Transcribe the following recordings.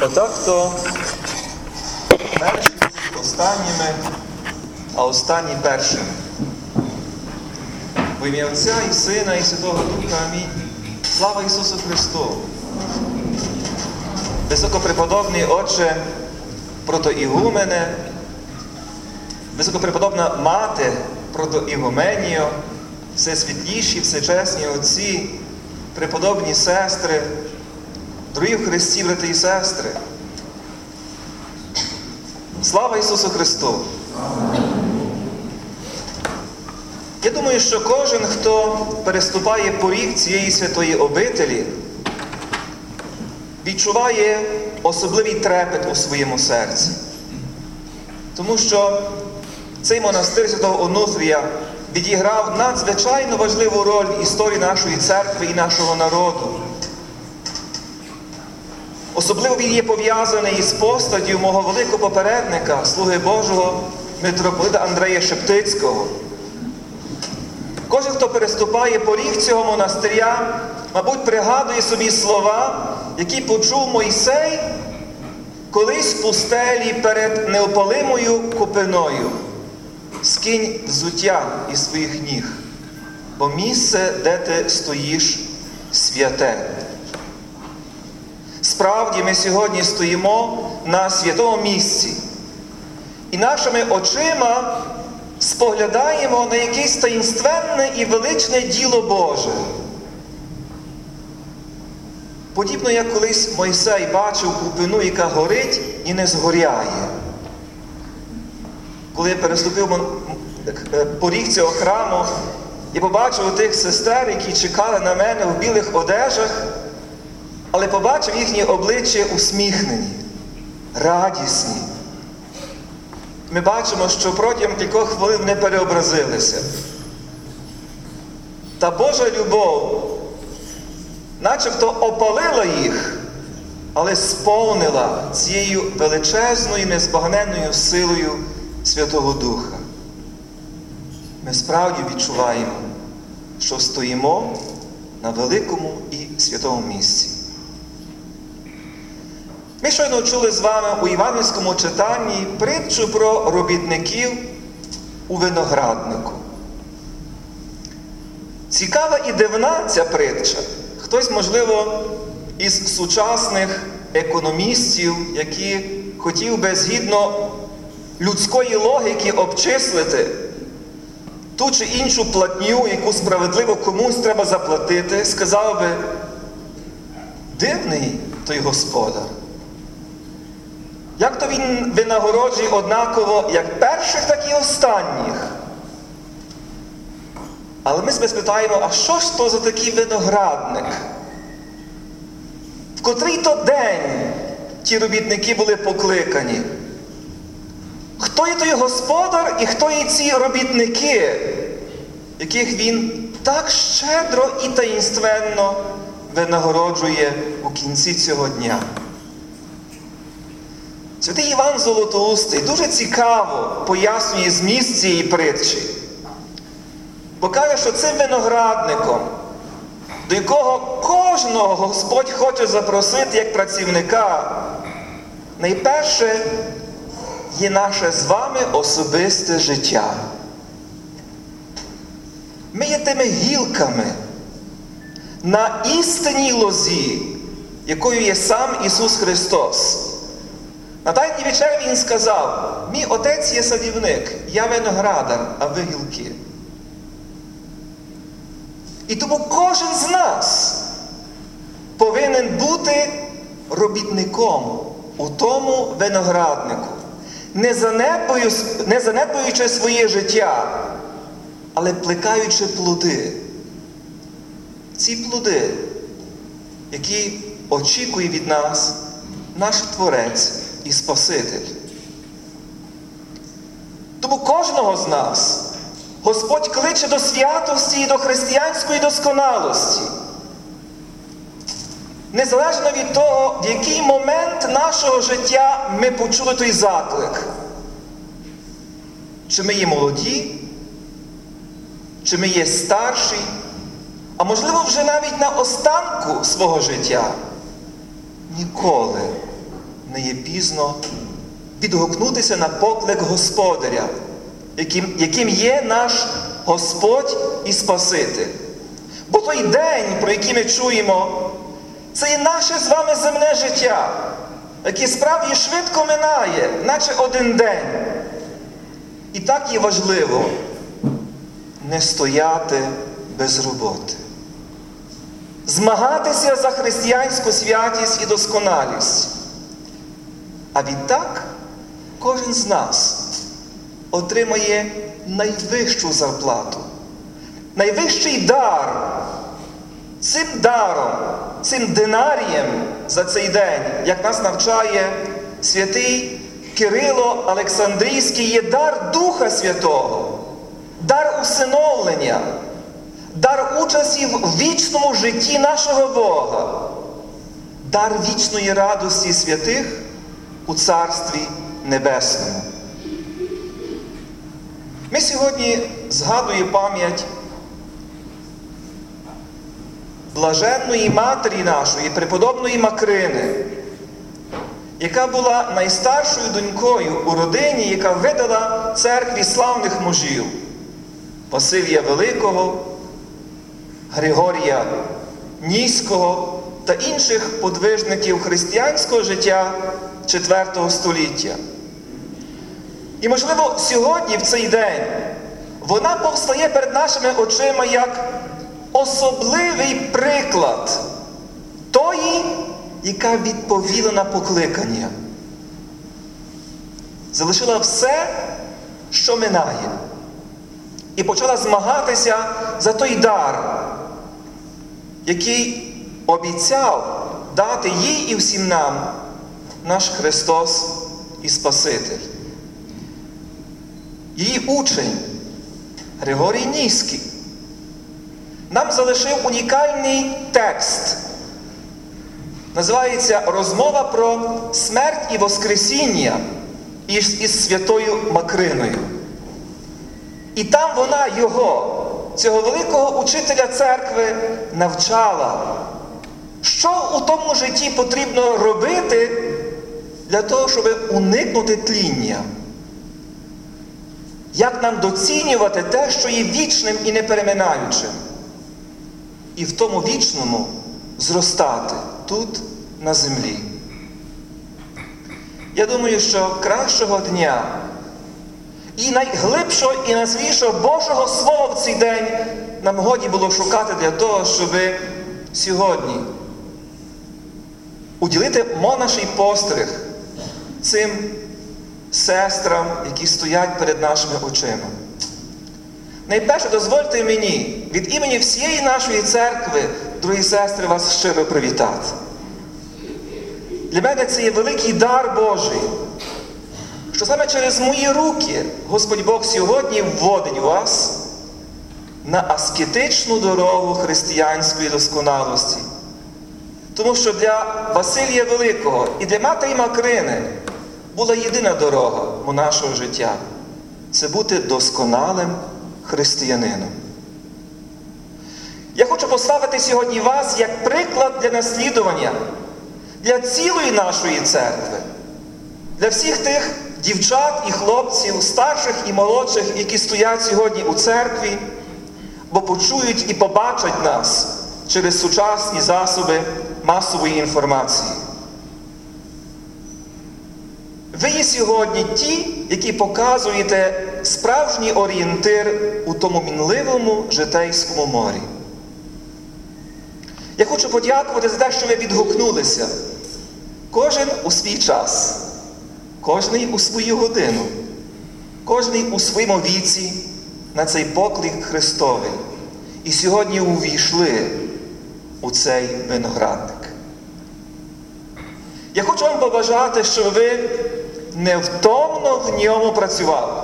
Отак-то перші останніми, а останні першими. В ім'я Отця і Сина, і Святого Духа. Амінь. Слава Ісусу Христу! Високопреподобний Отче протоігумене, високопреподобна Мати протоігуменіо, всесвітліші, всечесні отці, преподобні сестри, дорогі в Христі, брати і сестри. Слава Ісусу Христу! Я думаю, що кожен, хто переступає поріг цієї святої обителі, відчуває особливий трепет у своєму серці. Тому що цей монастир Святого Онуфрія відіграв надзвичайно важливу роль в історії нашої церкви і нашого народу. Особливо він є пов'язаний із постаттю мого великого попередника, слуги Божого, митрополита Андрея Шептицького. Кожен, хто переступає поріг цього монастиря, мабуть, пригадує собі слова, які почув Мойсей колись в пустелі перед неопалимою купиною. «Скинь взуття із своїх ніг, бо місце, де ти стоїш, святе». Справді, ми сьогодні стоїмо на святому місці. І нашими очима споглядаємо на якесь таїнственне і величне діло Боже. Подібно, як колись Мойсей бачив купину, яка горить і не згоряє. Коли я переступив поріг цього храму і побачив тих сестер, які чекали на мене в білих одежах, але побачив їхні обличчя усміхнені, радісні. Ми бачимо, що протягом кількох хвилин вони переобразилися. Та Божа любов начебто опалила їх, але сповнила цією величезною, незбагненною силою Святого Духа. Ми справді відчуваємо, що стоїмо на великому і святому місці. Ми щойно чули з вами у євангельському читанні притчу про робітників у винограднику. Цікава і дивна ця притча. Хтось, можливо, із сучасних економістів, які хотів би згідно людської логіки обчислити ту чи іншу платню, яку справедливо комусь треба заплатити, сказав би: дивний той господар. Як то він винагороджує однаково як перших, так і останніх. Але ми себе спитаємо, а що ж то за такий виноградник? В котрий то день ті робітники були покликані? Хто є той господар і хто є ці робітники, яких він так щедро і таїнственно винагороджує у кінці цього дня? Святий Іван Золотоустий дуже цікаво пояснює зміст цієї притчі. Бо каже, що цим виноградником, до якого кожного Господь хоче запросити як працівника, найперше є наше з вами особисте життя. Ми є тими гілками на істинній лозі, якою є сам Ісус Христос. На Тайній вечері Він сказав: «Мій Отець є садівник, я виноградар, а ви гілки». І тому кожен з нас повинен бути робітником у тому винограднику, не занедбуючи своє життя, але плекаючи плоди. Ці плоди, які очікує від нас наш Творець і Спаситель. Тому кожного з нас Господь кличе до святості і до християнської досконалості. Незалежно від того, в який момент нашого життя ми почули той заклик. Чи ми є молоді, чи ми є старші, а можливо вже навіть на останку свого життя. Ніколи не є пізно відгукнутися на поклик Господаря, яким є наш Господь і Спаситель. Бо той день, про який ми чуємо, це і наше з вами земне життя, яке справді швидко минає, наче один день. І так є важливо не стояти без роботи. Змагатися за християнську святість і досконалість. А відтак кожен з нас отримає найвищу зарплату, найвищий дар. Цим даром, цим динарієм за цей день, як нас навчає святий Кирило Олександрійський, є дар Духа Святого, дар усиновлення, дар участі в вічному житті нашого Бога, дар вічної радості святих у Царстві Небесному. Ми сьогодні згадуємо пам'ять блаженної матері нашої, преподобної Макрини, яка була найстаршою донькою у родині, яка видала церкві славних мужів Василія Великого, Григорія Ніського та інших подвижників християнського життя IV століття. І, можливо, сьогодні, в цей день, вона повстає перед нашими очима як особливий приклад тої, яка відповіла на покликання. Залишила все, що минає. І почала змагатися за той дар, який обіцяв дати їй і всім нам наш Христос і Спаситель. Її учень Григорій Ніський нам залишив унікальний текст. Називається «Розмова про смерть і воскресіння із святою Макриною». І там вона його, цього великого учителя церкви, навчала, що у тому житті потрібно робити для того, щоб уникнути тління. Як нам доцінювати те, що є вічним і непереминаючим. І в тому вічному зростати тут, на землі. Я думаю, що кращого дня і найглибшого і найсвіжого Божого Слова в цей день нам годі було шукати для того, щоб сьогодні уділити монаший постриг цим сестрам, які стоять перед нашими очима. Найперше, дозвольте мені від імені всієї нашої церкви, дорогі сестри, вас щиро привітати. Для мене це є великий дар Божий, що саме через мої руки Господь Бог сьогодні вводить вас на аскетичну дорогу християнської досконалості. Тому що для Василія Великого і для матері Макрини була єдина дорога монашого життя – це бути досконалим християнином. Я хочу поставити сьогодні вас як приклад для наслідування для цілої нашої церкви, для всіх тих дівчат і хлопців, старших і молодших, які стоять сьогодні у церкві, бо почують і побачать нас через сучасні засоби масової інформації. Ви є сьогодні ті, які показуєте справжній орієнтир у тому мінливому житейському морі. Я хочу подякувати за те, що ви відгукнулися. Кожен у свій час, кожен у свою годину, кожен у своєму віці на цей поклик Христовий. І сьогодні увійшли у цей виноградник. Я хочу вам побажати, щоб ви невтомно в ньому працювали.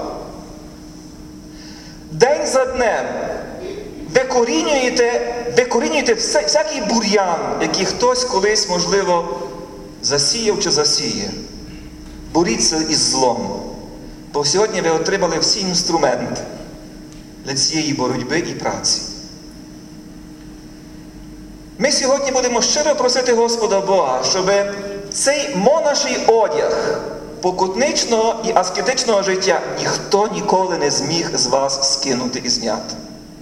День за днем викорінюєте всякий бур'ян, який хтось колись, можливо, засіяв чи засіє. Боріться із злом. Бо сьогодні ви отримали всі інструменти для цієї боротьби і праці. Ми сьогодні будемо щиро просити Господа Бога, щоб цей монаший одяг покутничного і аскетичного життя ніхто ніколи не зміг з вас скинути і зняти.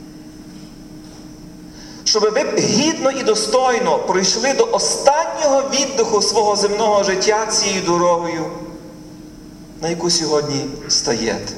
Щоб ви б гідно і достойно пройшли до останнього віддиху свого земного життя цією дорогою, на яку сьогодні стаєте.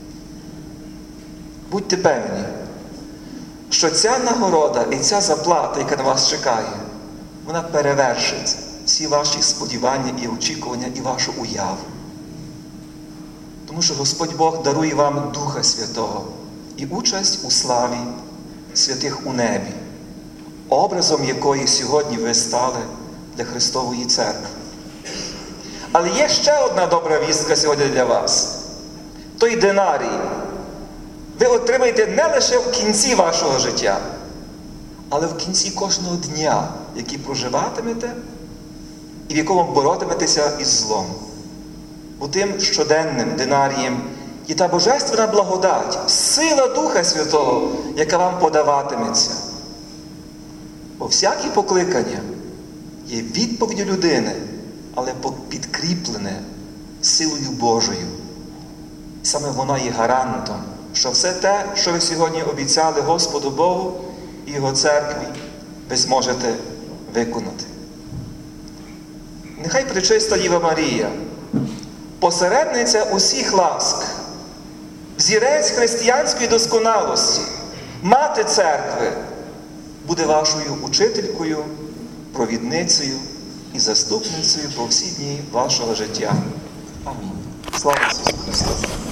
Будьте певні, що ця нагорода і ця заплата, яка на вас чекає, вона перевершить всі ваші сподівання і очікування, і вашу уяву. Тому що Господь Бог дарує вам Духа Святого і участь у славі святих у небі, образом якої сьогодні ви стали для Христової Церкви. Але є ще одна добра вістка сьогодні для вас. Той динарій ви отримаєте не лише в кінці вашого життя, але в кінці кожного дня, який проживатимете і в якому боротиметеся із злом. Бо тим щоденним динарієм є та божественна благодать, сила Духа Святого, яка вам подаватиметься. Бо всяке покликання є відповіддю людини, але підкріплене силою Божою. Саме вона є гарантом, що все те, що ви сьогодні обіцяли Господу Богу і Його церкві, ви зможете виконати. Нехай Пречиста Діва Марія, посередниця усіх ласк, взірець християнської досконалості, мати церкви, буде вашою учителькою, провідницею і заступницею по всі дні вашого життя. Амінь. Слава Ісусу Христу!